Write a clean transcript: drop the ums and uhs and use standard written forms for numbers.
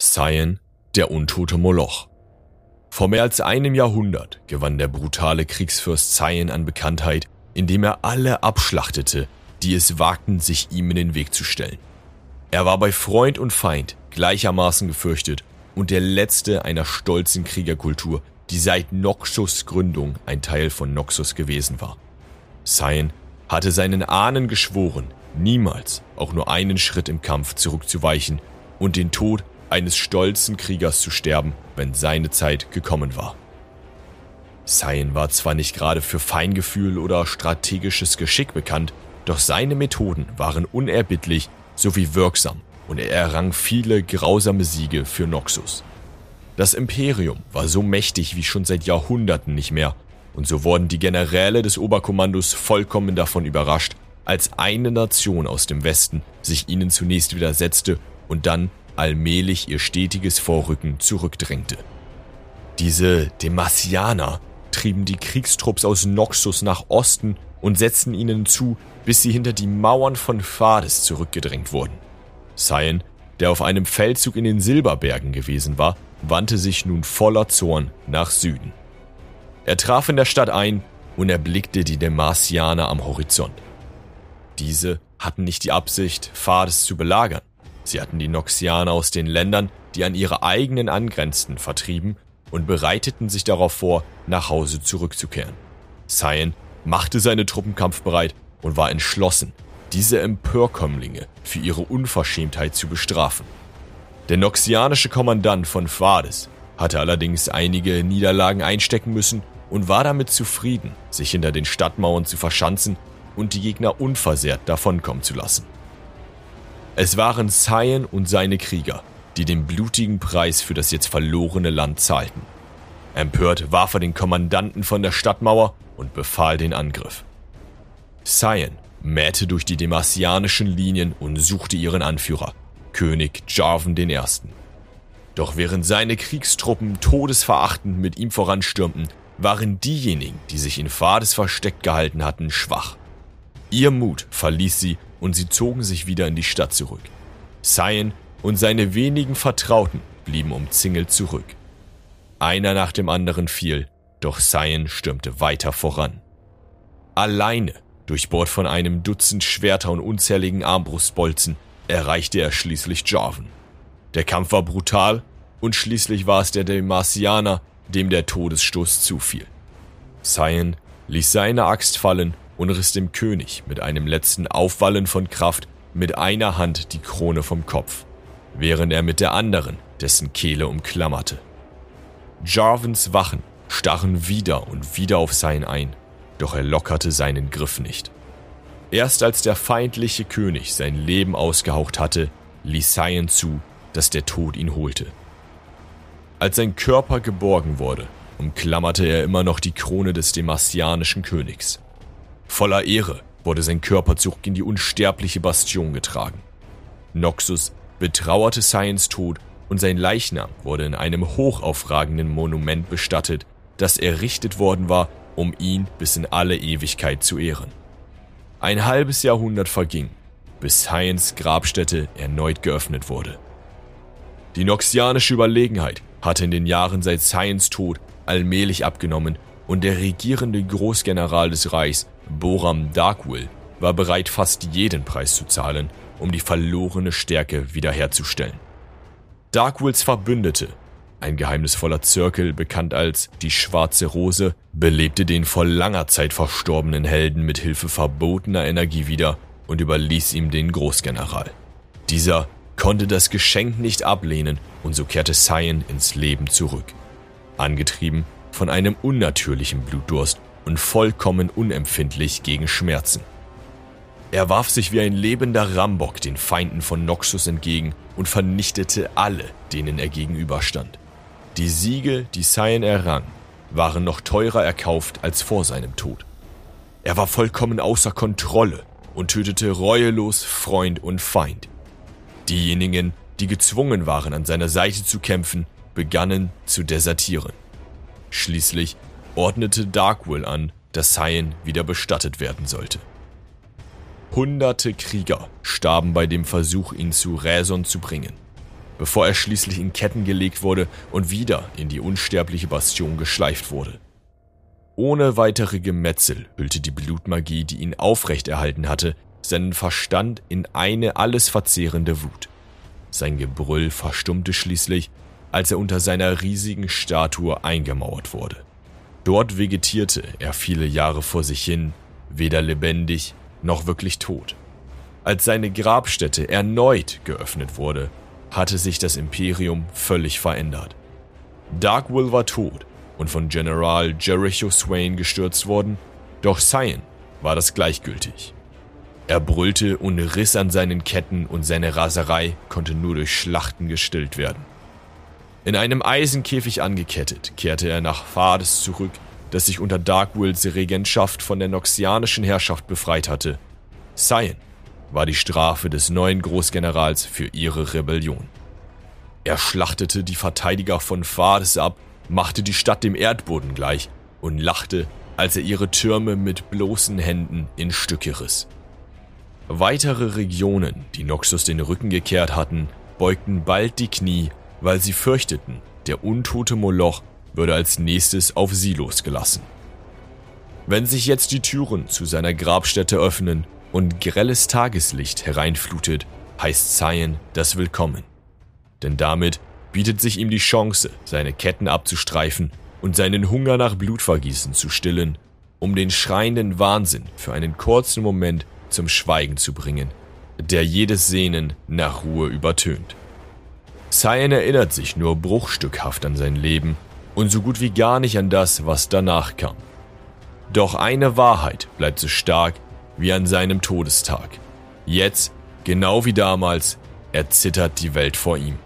Cyan, der untote Moloch. Vor mehr als einem Jahrhundert gewann der brutale Kriegsfürst Cyan an Bekanntheit, indem er alle abschlachtete, die es wagten, sich ihm in den Weg zu stellen. Er war bei Freund und Feind gleichermaßen gefürchtet und der letzte einer stolzen Kriegerkultur, die seit Noxus Gründung ein Teil von Noxus gewesen war. Cyan hatte seinen Ahnen geschworen, niemals auch nur einen Schritt im Kampf zurückzuweichen und den Tod eines stolzen Kriegers zu sterben, wenn seine Zeit gekommen war. Cyan war zwar nicht gerade für Feingefühl oder strategisches Geschick bekannt, doch seine Methoden waren unerbittlich sowie wirksam und er errang viele grausame Siege für Noxus. Das Imperium war so mächtig wie schon seit Jahrhunderten nicht mehr und so wurden die Generäle des Oberkommandos vollkommen davon überrascht, als eine Nation aus dem Westen sich ihnen zunächst widersetzte und dann allmählich ihr stetiges Vorrücken zurückdrängte. Diese Demacianer trieben die Kriegstrupps aus Noxus nach Osten und setzten ihnen zu, bis sie hinter die Mauern von Phades zurückgedrängt wurden. Cyan, der auf einem Feldzug in den Silberbergen gewesen war, wandte sich nun voller Zorn nach Süden. Er traf in der Stadt ein und erblickte die Demacianer am Horizont. Diese hatten nicht die Absicht, Phades zu belagern. Sie hatten die Noxianer aus den Ländern, die an ihre eigenen angrenzten, vertrieben und bereiteten sich darauf vor, nach Hause zurückzukehren. Cyan machte seine Truppen kampfbereit und war entschlossen, diese Empörkömmlinge für ihre Unverschämtheit zu bestrafen. Der noxianische Kommandant von Phades hatte allerdings einige Niederlagen einstecken müssen und war damit zufrieden, sich hinter den Stadtmauern zu verschanzen und die Gegner unversehrt davonkommen zu lassen. Es waren Cyan und seine Krieger, die den blutigen Preis für das jetzt verlorene Land zahlten. Empört warf er den Kommandanten von der Stadtmauer und befahl den Angriff. Cyan mähte durch die demacianischen Linien und suchte ihren Anführer, König Jarvan I. Doch während seine Kriegstruppen todesverachtend mit ihm voranstürmten, waren diejenigen, die sich in Phades versteckt gehalten hatten, schwach. Ihr Mut verließ sie und sie zogen sich wieder in die Stadt zurück. Cyan und seine wenigen Vertrauten blieben umzingelt zurück. Einer nach dem anderen fiel, doch Cyan stürmte weiter voran. Alleine, durchbohrt von einem Dutzend Schwerter und unzähligen Armbrustbolzen, erreichte er schließlich Jarvan. Der Kampf war brutal und schließlich war es der Demacianer, dem der Todesstoß zufiel. Cyan ließ seine Axt fallen und riss dem König mit einem letzten Aufwallen von Kraft mit einer Hand die Krone vom Kopf, während er mit der anderen dessen Kehle umklammerte. Jarvans Wachen stachen wieder und wieder auf Cyan ein, doch er lockerte seinen Griff nicht. Erst als der feindliche König sein Leben ausgehaucht hatte, ließ Cyan zu, dass der Tod ihn holte. Als sein Körper geborgen wurde, umklammerte er immer noch die Krone des demacianischen Königs. Voller Ehre wurde sein Körper zurück in die unsterbliche Bastion getragen. Noxus betrauerte Cyans Tod und sein Leichnam wurde in einem hochaufragenden Monument bestattet, das errichtet worden war, um ihn bis in alle Ewigkeit zu ehren. Ein halbes Jahrhundert verging, bis Cyans Grabstätte erneut geöffnet wurde. Die noxianische Überlegenheit hatte in den Jahren seit Cyans Tod allmählich abgenommen und der regierende Großgeneral des Reichs, Boram Darkwill, war bereit, fast jeden Preis zu zahlen, um die verlorene Stärke wiederherzustellen. Darkwills Verbündete, ein geheimnisvoller Zirkel, bekannt als die Schwarze Rose, belebte den vor langer Zeit verstorbenen Helden mit Hilfe verbotener Energie wieder und überließ ihm den Großgeneral. Dieser konnte das Geschenk nicht ablehnen und so kehrte Cyan ins Leben zurück. Angetrieben von einem unnatürlichen Blutdurst und vollkommen unempfindlich gegen Schmerzen. Er warf sich wie ein lebender Rambock den Feinden von Noxus entgegen und vernichtete alle, denen er gegenüberstand. Die Siege, die Cyan errang, waren noch teurer erkauft als vor seinem Tod. Er war vollkommen außer Kontrolle und tötete reuelos Freund und Feind. Diejenigen, die gezwungen waren, an seiner Seite zu kämpfen, begannen zu desertieren. Schließlich ordnete Darkwill an, dass Cyan wieder bestattet werden sollte. Hunderte Krieger starben bei dem Versuch, ihn zu Räson zu bringen. bevor er schließlich in Ketten gelegt wurde und wieder in die unsterbliche Bastion geschleift wurde. Ohne weitere Gemetzel hüllte die Blutmagie, die ihn aufrechterhalten hatte, seinen Verstand in eine alles verzehrende Wut. Sein Gebrüll verstummte schließlich, als er unter seiner riesigen Statue eingemauert wurde. Dort vegetierte er viele Jahre vor sich hin, weder lebendig noch wirklich tot. Als seine Grabstätte erneut geöffnet wurde, hatte sich das Imperium völlig verändert. Darkwill war tot und von General Jericho Swain gestürzt worden, doch Cyan war das gleichgültig. Er brüllte und riss an seinen Ketten und seine Raserei konnte nur durch Schlachten gestillt werden. In einem Eisenkäfig angekettet, kehrte er nach Phades zurück, das sich unter Darkwills Regentschaft von der noxianischen Herrschaft befreit hatte. Cyan war die Strafe des neuen Großgenerals für ihre Rebellion. Er schlachtete die Verteidiger von Phades ab, machte die Stadt dem Erdboden gleich und lachte, als er ihre Türme mit bloßen Händen in Stücke riss. Weitere Regionen, die Noxus den Rücken gekehrt hatten, beugten bald die Knie, weil sie fürchteten, der untote Moloch würde als nächstes auf sie losgelassen. Wenn sich jetzt die Türen zu seiner Grabstätte öffnen und grelles Tageslicht hereinflutet, heißt Cyan das Willkommen. Denn damit bietet sich ihm die Chance, seine Ketten abzustreifen und seinen Hunger nach Blutvergießen zu stillen, um den schreienden Wahnsinn für einen kurzen Moment zum Schweigen zu bringen, der jedes Sehnen nach Ruhe übertönt. Cyan erinnert sich nur bruchstückhaft an sein Leben und so gut wie gar nicht an das, was danach kam. Doch eine Wahrheit bleibt so stark wie an seinem Todestag. Jetzt, genau wie damals, erzittert die Welt vor ihm.